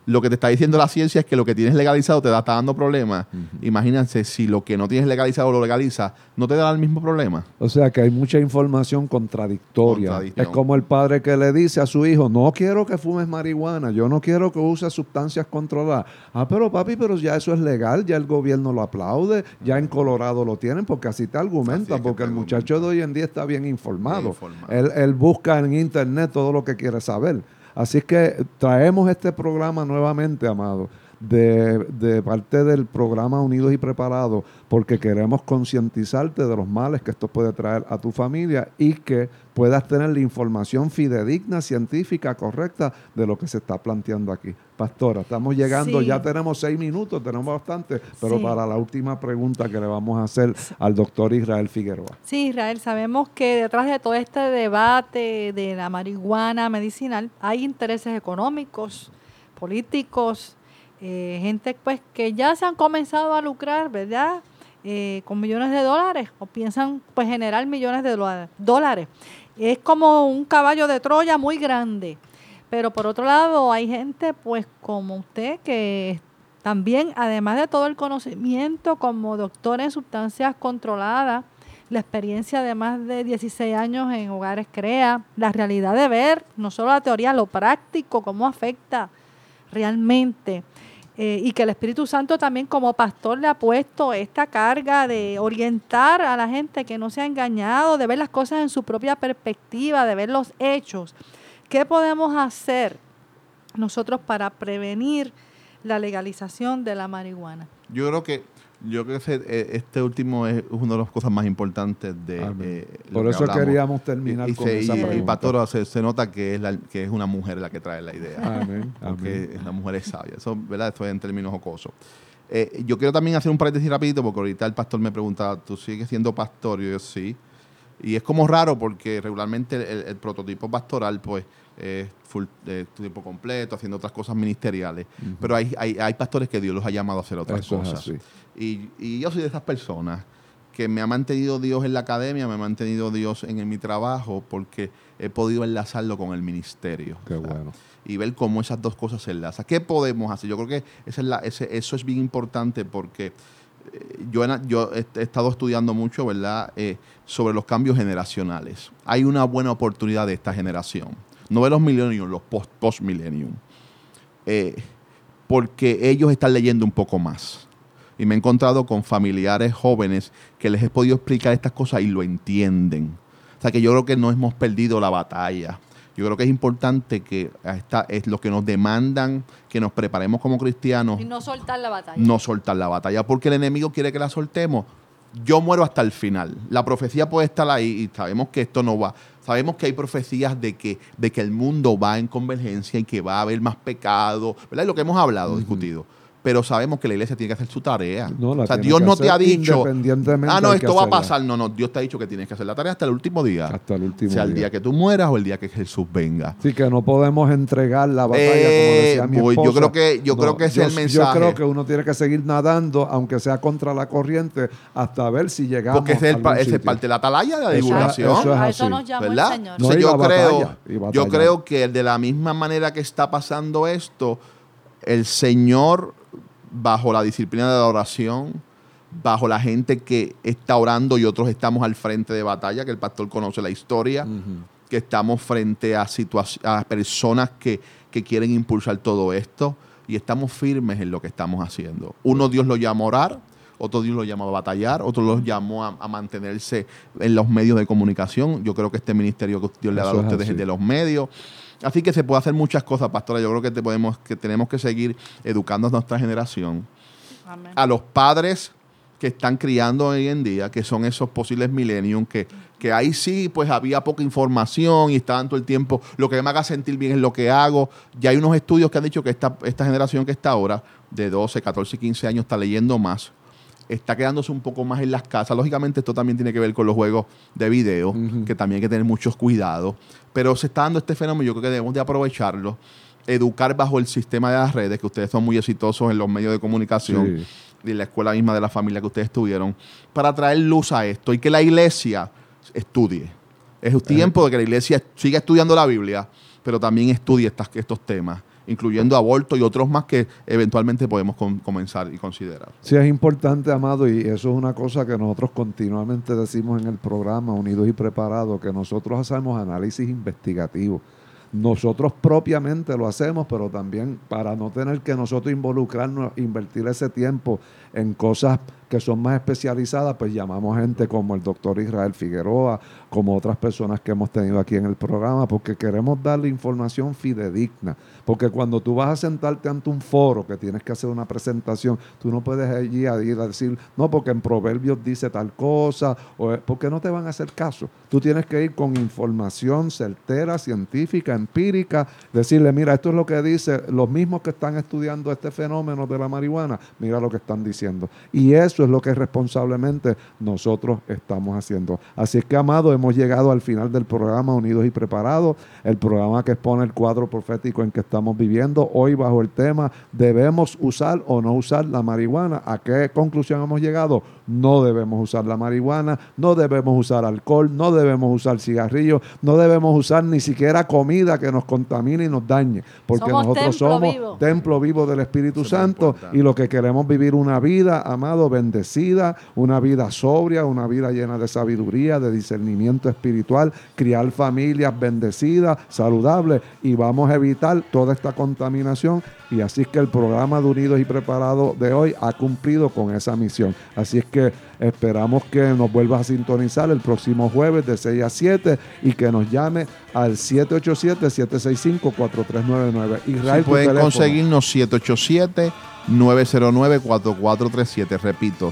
lo que te está diciendo la ciencia es que lo que tienes legalizado te está dando problemas. Imagínense, si lo que no tienes legalizado lo legaliza, ¿no te da el mismo problema? O sea que hay mucha información contradictoria. Contradicción. Es como el padre que le dice a su hijo, no quiero que fumes marihuana, yo no quiero que uses sustancias controladas. Ah, pero papi, pero ya eso es legal, ya el gobierno lo aplaude, ya en Colorado lo tienen, porque así te argumentan, porque el muchacho de hoy en día está bien informado. Él busca en internet todo lo que quiere saber. Así que traemos este programa nuevamente, amado, de parte del programa Unidos y Preparados, porque queremos concientizarte de los males que esto puede traer a tu familia y que puedas tener la información fidedigna, científica, correcta de lo que se está planteando aquí. Pastora, estamos llegando, Sí. ya tenemos 6 minutos, tenemos bastante, pero Sí. para la última pregunta que le vamos a hacer al doctor Israel Figueroa. Sí, Israel, sabemos que detrás de todo este debate de la marihuana medicinal hay intereses económicos, políticos, gente pues que ya se han comenzado a lucrar, ¿verdad? Con millones de dólares o piensan pues generar millones de dólares. Es como un caballo de Troya muy grande. Pero por otro lado hay gente pues como usted que también, además de todo el conocimiento como doctor en sustancias controladas, la experiencia de más de 16 años en Hogares Crea, la realidad de ver, no solo la teoría, lo práctico, cómo afecta realmente. Y que el Espíritu Santo también como pastor le ha puesto esta carga de orientar a la gente que no se ha engañado, de ver las cosas en su propia perspectiva, de ver los hechos. ¿Qué podemos hacer nosotros para prevenir la legalización de la marihuana? Yo creo que este último es una de las cosas más importantes de lo Por que eso hablamos. queríamos terminar con esa pregunta. Y Pastora, se nota que es una mujer la que trae la idea. Amén. Porque la mujer es sabia. Eso, ¿verdad? Esto es en términos jocosos. Yo quiero también hacer un paréntesis rapidito, porque ahorita el pastor me preguntaba, ¿tú sigues siendo pastor? Y yo, sí. Y es como raro porque regularmente el prototipo pastoral, pues, es tiempo completo, haciendo otras cosas ministeriales. Uh-huh. Pero hay pastores que Dios los ha llamado a hacer otras cosas. Y yo soy de esas personas que me ha mantenido Dios en la academia, me ha mantenido Dios en mi trabajo, porque he podido enlazarlo con el ministerio. Qué bueno. Y ver cómo esas dos cosas se enlazan. ¿Qué podemos hacer? Yo creo que eso es bien importante, porque yo he estado estudiando mucho, ¿verdad?, sobre los cambios generacionales. Hay una buena oportunidad de esta generación. No de los millennials, los post-millennium. Porque ellos están leyendo un poco más. Y me he encontrado con familiares jóvenes que les he podido explicar estas cosas y lo entienden. O sea que yo creo que no hemos perdido la batalla. Yo creo que es importante que es lo que nos demandan, que nos preparemos como cristianos. Y no soltar la batalla. No soltar la batalla, porque el enemigo quiere que la soltemos. Yo muero hasta el final. La profecía puede estar ahí y sabemos que esto no va. Sabemos que hay profecías de que el mundo va en convergencia y que va a haber más pecado, ¿verdad? Es lo que hemos hablado, discutido. Pero sabemos que la iglesia tiene que hacer su tarea. No, o sea, Dios no te ha dicho, esto va a pasar. No, Dios te ha dicho que tienes que hacer la tarea hasta el último día. Hasta el último sea el día que tú mueras o el día que Jesús venga. Sí, que no podemos entregar la batalla, como decía mi esposa. Yo creo que ese es el mensaje. Yo creo que uno tiene que seguir nadando, aunque sea contra la corriente, hasta ver si llegamos. Porque ese es parte de la atalaya de la divulgación. A eso nos llamó el Señor. No, yo creo que de la misma manera que está pasando esto, el Señor, bajo la disciplina de la oración, bajo la gente que está orando y otros estamos al frente de batalla, que el pastor conoce la historia, que estamos frente a personas que quieren impulsar todo esto y estamos firmes en lo que estamos haciendo. Uno Dios lo llama a orar, otro Dios lo llama a batallar, otro los llamó a mantenerse en los medios de comunicación. Yo creo que este ministerio que Dios le ha dado a ustedes es de los medios. Así que se puede hacer muchas cosas, pastora. Yo creo que tenemos que seguir educando a nuestra generación. Amén. A los padres que están criando hoy en día, que son esos posibles millennium, que ahí sí pues había poca información y estaban todo el tiempo, lo que me haga sentir bien es lo que hago. Ya hay unos estudios que han dicho que esta generación que está ahora, de 12, 14 y 15 años, está leyendo más, está quedándose un poco más en las casas. Lógicamente esto también tiene que ver con los juegos de video, que también hay que tener muchos cuidados. Pero se está dando este fenómeno, yo creo que debemos de aprovecharlo, educar bajo el sistema de las redes, que ustedes son muy exitosos en los medios de comunicación, y la escuela misma de la familia que ustedes tuvieron, para traer luz a esto y que la iglesia estudie. Es tiempo de que la iglesia siga estudiando la Biblia, pero también estudie estos temas incluyendo aborto y otros más que eventualmente podemos comenzar y considerar. Sí, es importante, amado, y eso es una cosa que nosotros continuamente decimos en el programa Unidos y Preparados, que nosotros hacemos análisis investigativo. Nosotros propiamente lo hacemos, pero también para no tener que nosotros involucrarnos, invertir ese tiempo en cosas que son más especializadas, pues llamamos gente como el doctor Israel Figueroa, como otras personas que hemos tenido aquí en el programa, porque queremos darle información fidedigna. Porque cuando tú vas a sentarte ante un foro que tienes que hacer una presentación, tú no puedes ir a decir, no, porque en Proverbios dice tal cosa, porque no te van a hacer caso. Tú tienes que ir con información certera, científica, empírica, decirle, mira, esto es lo que dice, los mismos que están estudiando este fenómeno de la marihuana, mira lo que están diciendo. Y eso es lo que responsablemente nosotros estamos haciendo. Así es que, amado, hemos llegado al final del programa Unidos y Preparados, el programa que expone el cuadro profético en que estamos viviendo. Hoy bajo el tema, ¿debemos usar o no usar la marihuana? ¿A qué conclusión hemos llegado? No debemos usar la marihuana, no debemos usar alcohol, no debemos usar cigarrillos, no debemos usar ni siquiera comida que nos contamine y nos dañe, porque nosotros somos templo vivo del Espíritu Santo y lo que queremos vivir una vida, amado, bendecida, una vida sobria, una vida llena de sabiduría, de discernimiento espiritual, criar familias bendecidas, saludables, y vamos a evitar toda esta contaminación. Y así es que el programa de Unidos y Preparados de hoy ha cumplido con esa misión. Así es que esperamos que nos vuelvas a sintonizar el próximo jueves de 6 a 7 y que nos llame al 787-765-4399. Israel, si pueden conseguirnos 787-909-4437. Repito,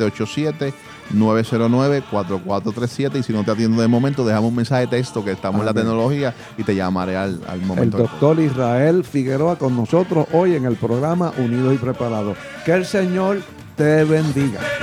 787-909-4437. Y si no te atiendo de momento, dejamos un mensaje de texto que estamos en la tecnología y te llamaré al momento. El doctor Israel Figueroa con nosotros hoy en el programa Unidos y Preparados. Que el Señor te bendiga.